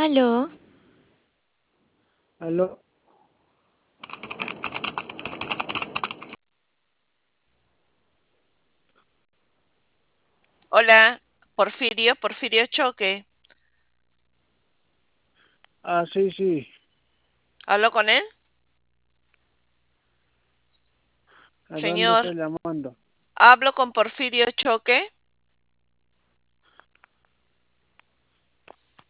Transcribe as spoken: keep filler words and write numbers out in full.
Aló, Aló, Hola, Porfirio, Porfirio Choque. ah, sí, sí, ¿Hablo con él? ¿a dónde Señor, está llamando? hablo con Porfirio Choque.